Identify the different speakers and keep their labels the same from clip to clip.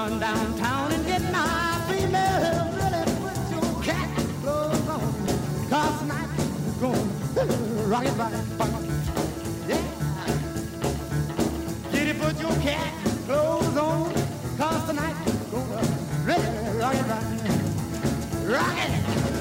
Speaker 1: run downtown and get my female. Really put your cat clothes on, 'cause tonight we're gonna rock it right. Yeah. Kitty, put your cat clothes on, 'cause tonight we're gonna really rock it right. Rock it!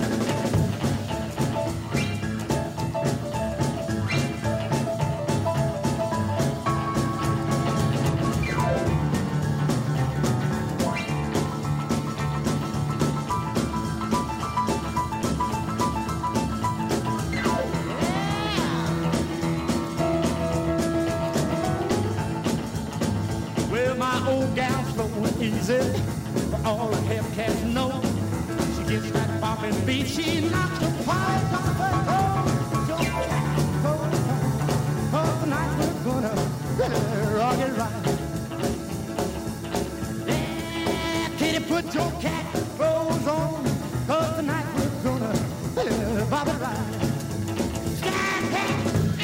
Speaker 1: Old gal's flowing easy, for all the Hellcats know. She gets that bopping beat, she knocks the pipe off her toe. Oh, tonight we're gonna really rock it right. Yeah, kitty, put your cat clothes on, 'cause tonight we're gonna really bop it right. Sky cat.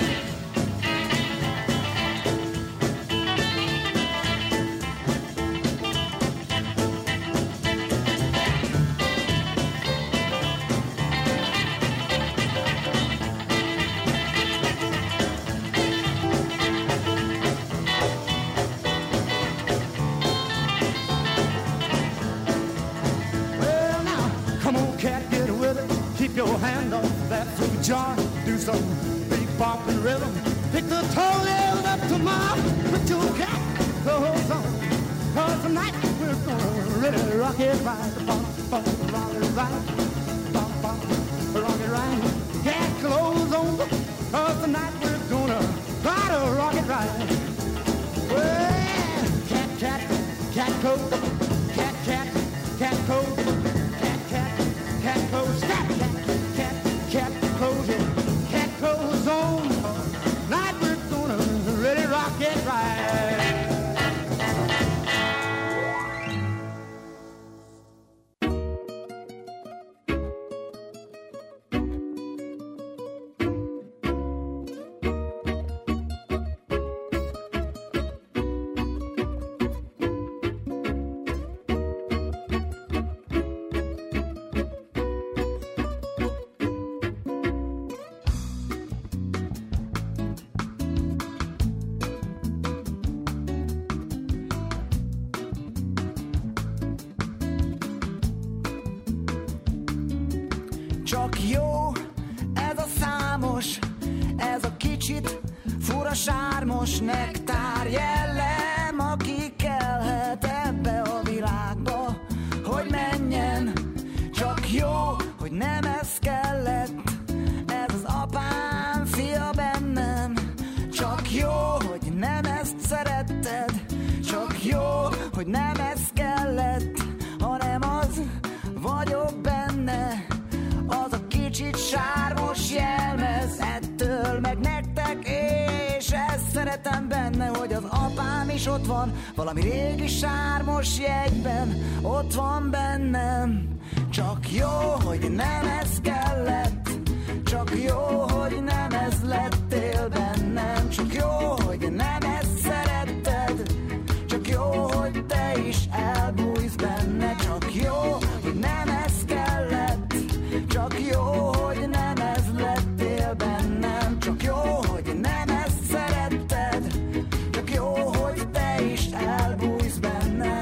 Speaker 1: Your hand on that fruit jar, do some big bopping rhythm. Pick the toenails up tomorrow, put your cat clothes on, 'cause tonight we're gonna really rock it right. Bump, bump, rock it right. Bump, bump, rock it right. Cat clothes on, 'cause tonight we're gonna try to rock it right. Well, cat, cat, cat coat, cat, cat, cat coat, cat, cat, cat coat, snap, cat. Cat clothes on, cat clothes on. Night we're gonna really rock it right.
Speaker 2: Csak jó ez a számos, ez a kicsit fura sármos nektár jellem, aki kellhet ebbe a világba, hogy menjen. Csak jó, hogy nem ez kellett, ez az apám fia bennem. Csak jó, hogy nem ezt szeretted, csak jó, hogy nem ez kellett, hanem az vagyok benne. Az a kicsit sármos jelmez, ettől meg nektek, és ezt szeretem benne, hogy az apám is ott van, valami régi sármos jegyben, ott van bennem. Csak jó, hogy nem ez kellett, csak jó, hogy nem ez lettél bennem. Csak jó, hogy nem ezt szeretted, csak jó, hogy te is elbújsz benne. Csak jó, hogy nem ez kellett, csak jó, hogy nem ez lettél bennem. Csak jó, hogy nem ezt szeretted, csak jó, hogy te is elbújsz benne.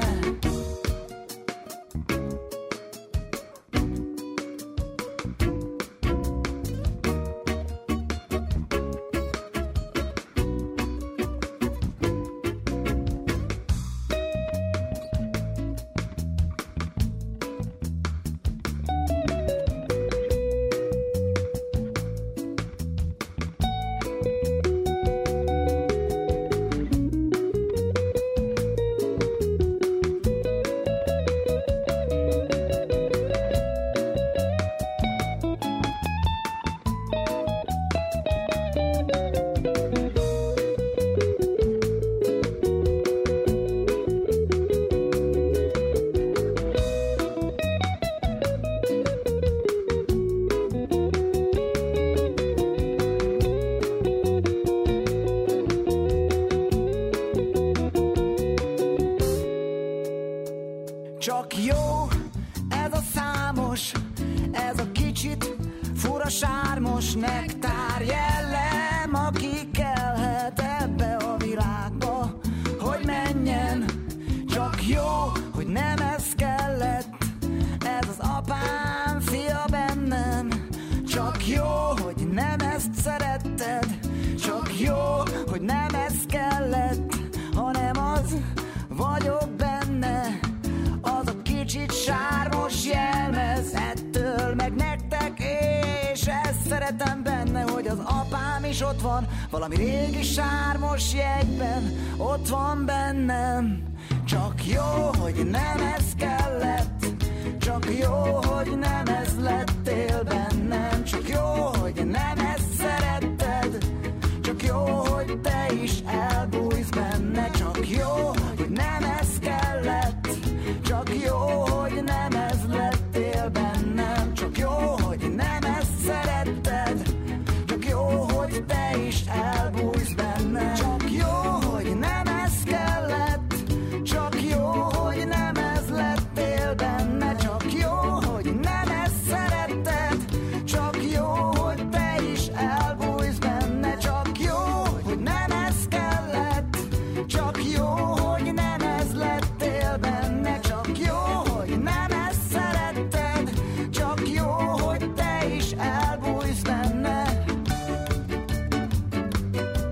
Speaker 2: számos nektár jellem, aki kellhet ebbe a világba, hogy menjen. Csak jó, hogy nem ez kellett, ez az apám fia bennem. Csak jó, hogy nem ezt szeretted, csak jó, hogy nem ez kellett, hanem az vagyok benne, az a kicsit sármos jelmez, ettől meg nektek, és ezt szeretem benne, hogy az apám is ott van, valami régi sármos jegyben, ott van bennem. Csak jó, hogy nem ez kellett, csak jó, hogy nem ez lettél bennem. Csak jó, hogy nem ezt szeretted, csak jó, hogy te is elbújsz benne. Csak jó, hogy nem ez kellett, csak jó, hogy nem ez lettél bennem. Csak jó, hogy nem ezt szeretted, csak jó, hogy te is elbújsz benne. Csak jó, hogy nem ez kellett, csak jó, hogy nem ez lettél benne. Csak jó, hogy nem ezt szeretted, csak jó, hogy te is elbújsz benne. Csak jó, hogy nem ez kellett, csak jó, hogy nem ez lettél benne. Csak jó, hogy nem ezt szeretted, csak jó, hogy te is elbújsz benne.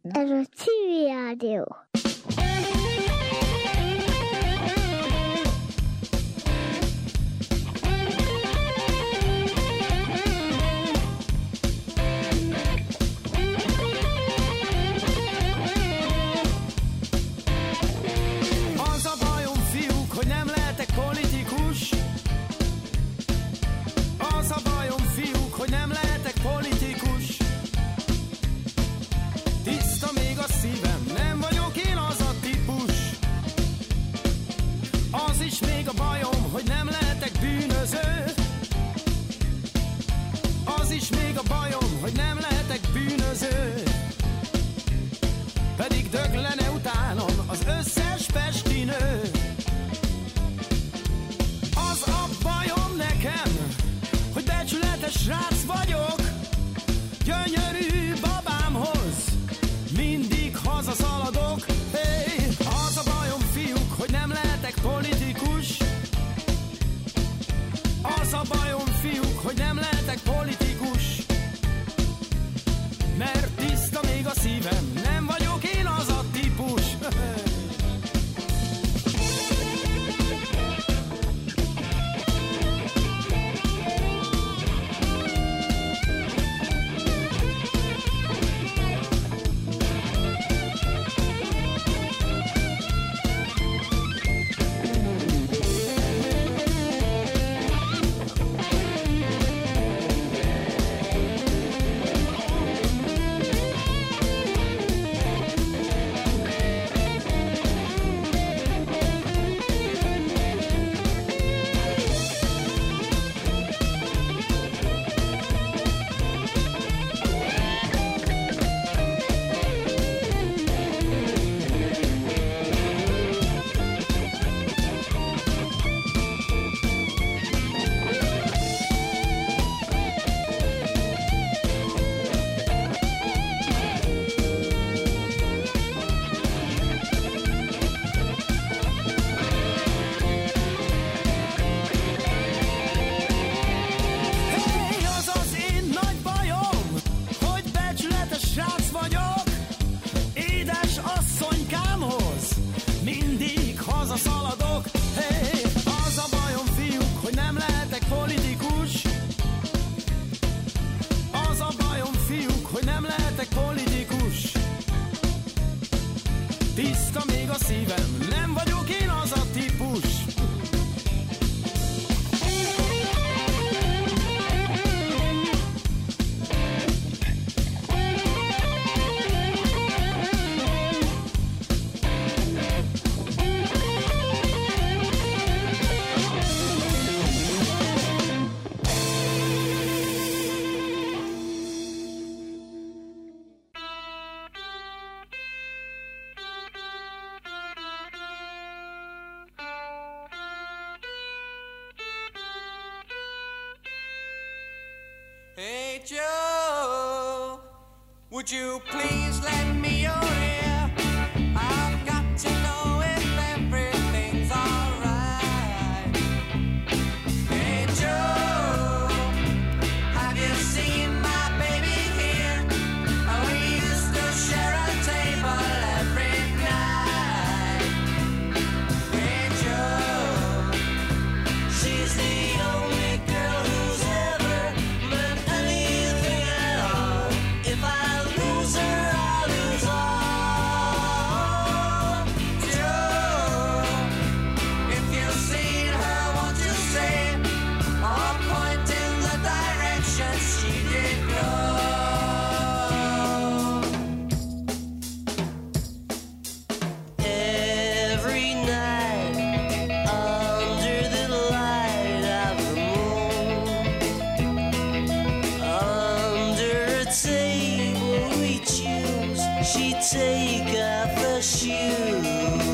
Speaker 3: Ez a Civil Rádió.
Speaker 4: Az a bajom, fiúk, hogy nem lehetek politikus. Az a bajom, fiúk, hogy nem lehetek politikus. Tiszta még a szívem, nem vagyok én az a típus. Az is még a bajom, hogy nem lehetek bűnöző. Az is még a bajom, hogy nem lehetek bűnöző. Pedig döglene utánam az összes pesti nő. Az a bajom nekem, hogy becsületes srác vagyok. Gyönyörű babámhoz mindig hazaszaladok. Hey, az a bajom, fiúk, hogy nem lehetek politikus. Az a bajom, fiúk, hogy nem lehetek politikus. Mert tiszta még a szívem, nem vagyok én az a típus. Tiszta még a szívem, nem vagyok én az a típus.
Speaker 5: Hey Joe, would you please lend me your ear? I've got to know if everything's alright. Hey Joe, have you seen my baby here? We used to share a table every night. Hey Joe, she's the only girl who's ever meant anything at all. If I lose her, I'll lose all. Joe, if you've seen her, won't you say, or point in the direction she did go? Every night, under the light of the moon, under a table we choose, she'd take off her shoes.